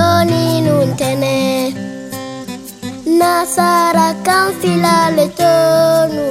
doni nun tene Nasara kan fila le tonu